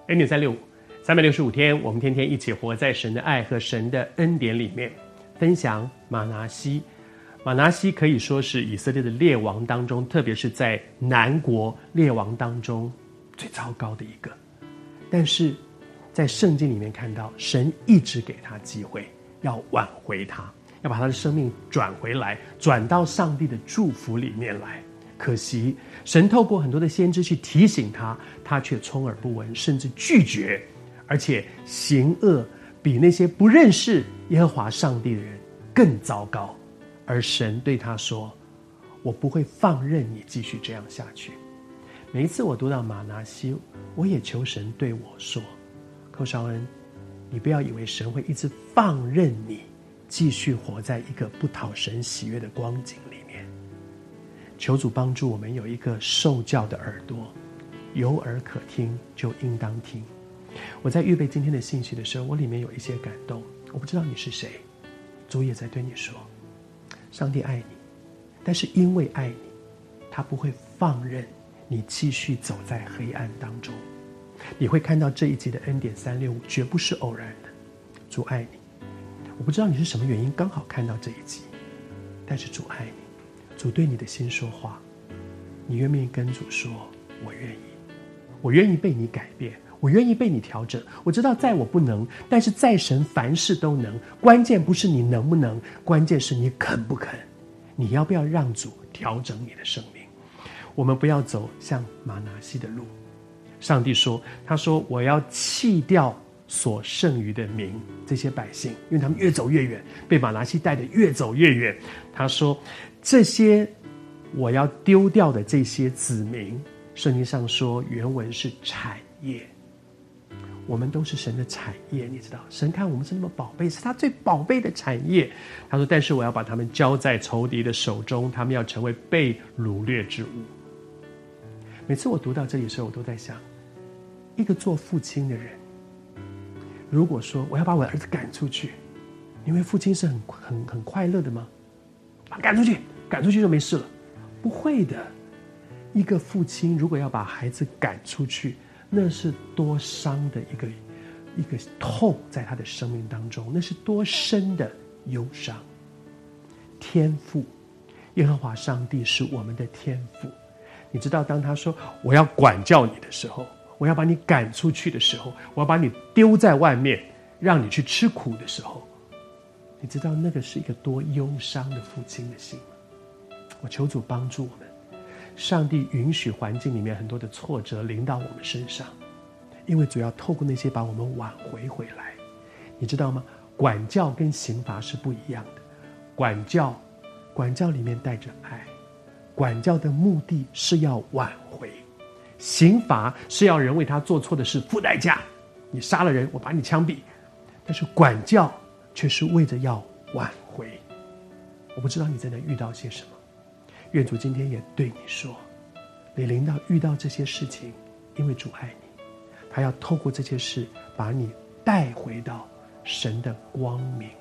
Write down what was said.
恩典365，365天，我们天天一起活在神的爱和神的恩典里面，分享马拿西。马拿西可以说是以色列的列王当中，特别是在南国列王当中最糟糕的一个。但是在圣经里面看到，神一直给他机会，要挽回他，要把他的生命转回来，转到上帝的祝福里面来。可惜神透过很多的先知去提醒他，他却充耳不闻，甚至拒绝，而且行恶比那些不认识耶和华上帝的人更糟糕。而神对他说，我不会放任你继续这样下去。每一次我读到马拿西，我也求神对我说，寇绍恩，你不要以为神会一直放任你继续活在一个不讨神喜悦的光景里面。求主帮助我们有一个受教的耳朵，有耳可听就应当听。我在预备今天的信息的时候，我里面有一些感动，我不知道你是谁，主也在对你说，上帝爱你，但是因为爱你，他不会放任你继续走在黑暗当中。你会看到这一集的恩典365绝不是偶然的，主爱你。我不知道你是什么原因刚好看到这一集，但是主爱你，主对你的心说话，你愿不愿意跟主说，我愿意，我愿意被你改变，我愿意被你调整。我知道在我不能，但是在神凡事都能。关键不是你能不能，关键是你肯不肯，你要不要让主调整你的生命。我们不要走像马拿西的路。上帝说，他说我要弃掉所剩余的民，这些百姓，因为他们越走越远，被马拿西带得越走越远。他说这些我要丢掉的这些子民，圣经上说原文是产业。我们都是神的产业，你知道，神看我们是那么宝贝，是他最宝贝的产业。他说但是我要把他们交在仇敌的手中，他们要成为被掳掠之物。每次我读到这里的时候，我都在想，一个做父亲的人，如果说我要把我的儿子赶出去，因为父亲是很快乐的吗？把他赶出去，赶出去就没事了？不会的。一个父亲如果要把孩子赶出去，那是多伤的一个痛在他的生命当中，那是多深的忧伤。天父耶和华上帝是我们的天父，你知道当他说我要管教你的时候，我要把你赶出去的时候，我要把你丢在外面让你去吃苦的时候，你知道那个是一个多忧伤的父亲的心吗？我求主帮助我们，上帝允许环境里面很多的挫折临到我们身上，因为主要透过那些把我们挽回来。你知道吗？管教跟刑罚是不一样的。管教里面带着爱，管教的目的是要挽回，刑罚是要人为他做错的事付代价。你杀了人，我把你枪毙。但是管教却是为着要挽回。我不知道你在那遇到些什么，愿主今天也对你说，你遇到这些事情，因为主爱你，他要透过这些事把你带回到神的光明